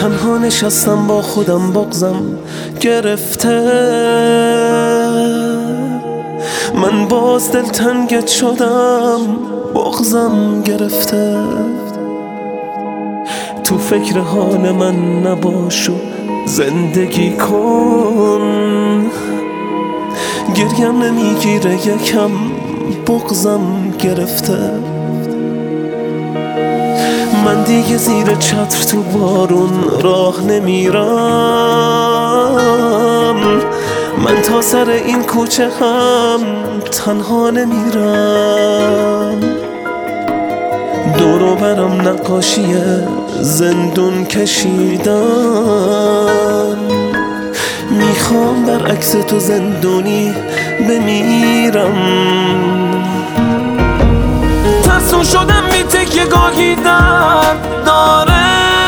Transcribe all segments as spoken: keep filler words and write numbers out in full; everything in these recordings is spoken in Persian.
تنها نشستم با خودم بغضم گرفته، من باز دلتنگت شدم بغضم گرفته. تو فکر حال من نباش و زندگی کن، گریم نمیگیره یکم بغضم گرفته. من دیگه زیر چتر تو بارون راه نمیرم، من تا سر این کوچه هم تنها نمیرم. دور و برم نقاشی زندون کشیدم، میخوام در عکس تو زندونی بمیرم. ترسون شدم بی تکیه گاهی درد داره،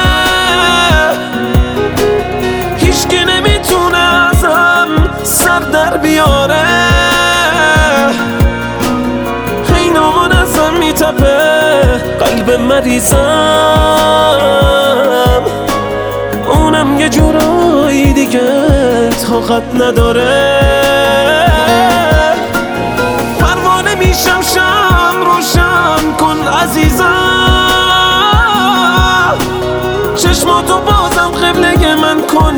هیچکی نمیتونه ازم سر در بیاره. اینامان ازم میتپه قلب مریضم، اونم یه جورایی دیگه طاقت نداره. پروانه میشم شم روشن کن عزیزم، چشماتو بازم قبله من کن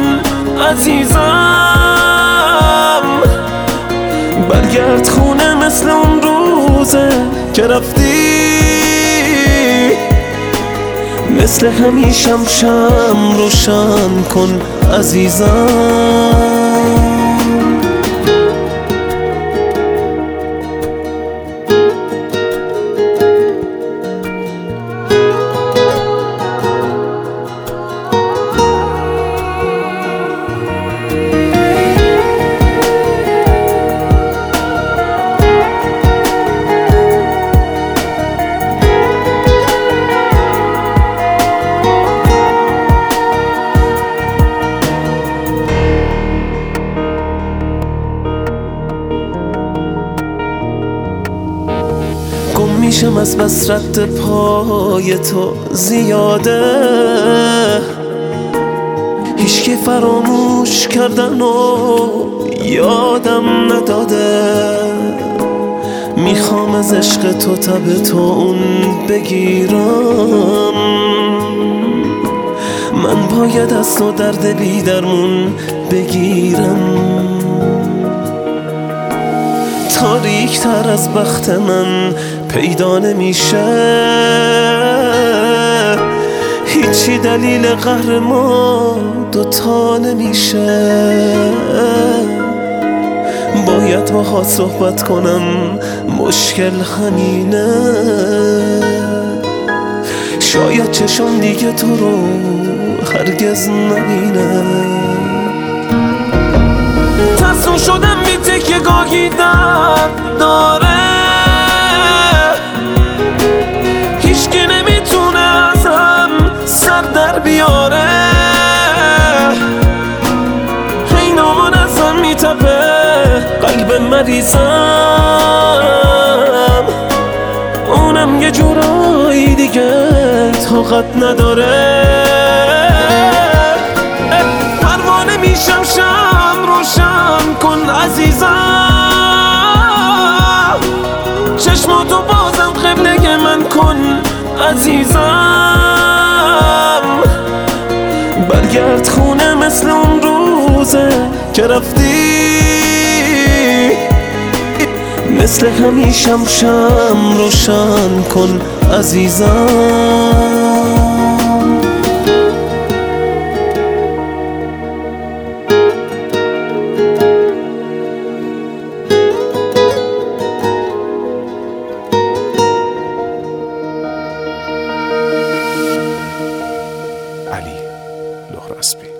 عزیزم. برگرد خونه مثل اون روزه که رفتی، مثل همیشم شم روشن کن عزیزم. گم میشم از بس رد پای تو زیاده، هیچکی فراموش کردن و یادم نداده. میخوام از عشق تو تب تو اون بگیرم، من باید از تو درد بی درمون بگیرم. تاریک تر از بخت من پیدا نمیشه، هیچی دلیل قهر ما دوتا نمیشه. باید باهات صحبت کنم مشکل همینه، شاید چشم دیگه تو رو هرگز نبینه. ترسون شدم بی تکیه گاهی درد داره، هیچکی نمیتونه ازم سر در بیاره. اینامان ازم میتپه قلب مریضم، اونم یه جورایی دیگه طاقت نداره. پروانه میشم شم روشن کن عزیزم، چشماتو بازم قبله من کن عزیزم. برگرد خونه مثل اون روزه که رفتی، مثل همیشم شم روشن کن عزیزم. علی لهراسبی.